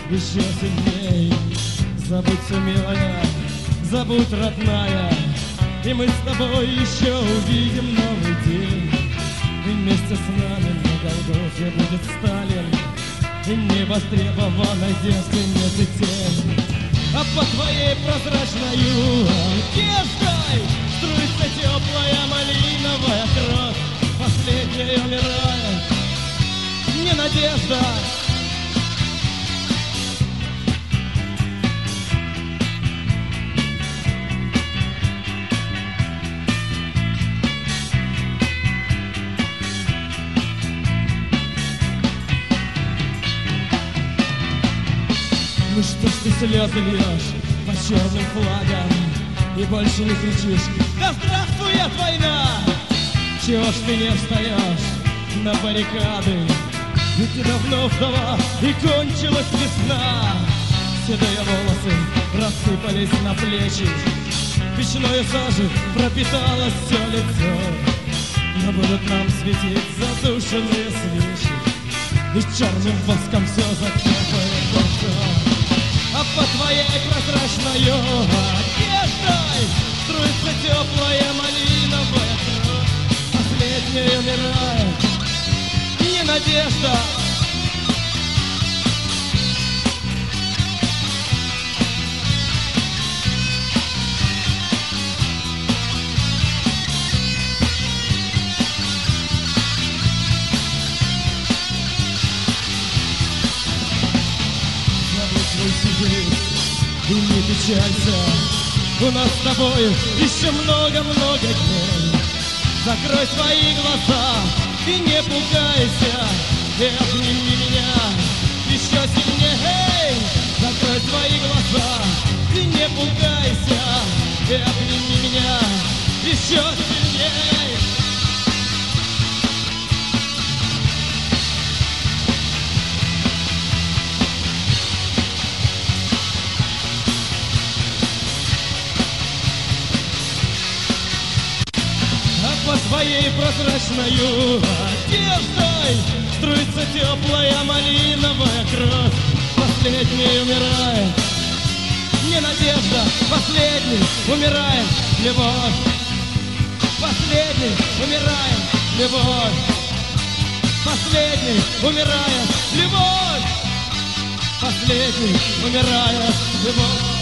еще сильней. Забудься, милая, забудь, родная, и мы с тобой еще увидим новый день. И вместе с нами на Голгофе будет Сталин, и невостребованной девственницы тень. А по твоей прозрачной одеждой струится теплая малиновая кровь. Последняя умирает, не надежда. Ну что ж ты слезы льешь по черным флагам и больше не кричишь: да здравствует война! Чего ж ты не встаешь на баррикады? Ведь ты давно вдова и кончилась весна. Седые волосы рассыпались на плечи, печной сажей пропиталось все лицо. Но будут нам светить задушенные свечи, и черным воском все закрепает лицо. А по твоей прозрачной одеждой струится теплая малиновая кровь. Последняя умирает, не надежда. И не печалься, у нас с тобой еще много-много дней. Закрой свои глаза и не пугайся, и обними меня еще сильнее. Закрой свои глаза и не пугайся, и обними меня еще сильнее. По твоей прозрачной одеждой струится теплая малиновая кровь. Последний умирает, не надежда. Последний умирает любовь. Последний умирает любовь. Последний умирает любовь. Последний умирает любовь.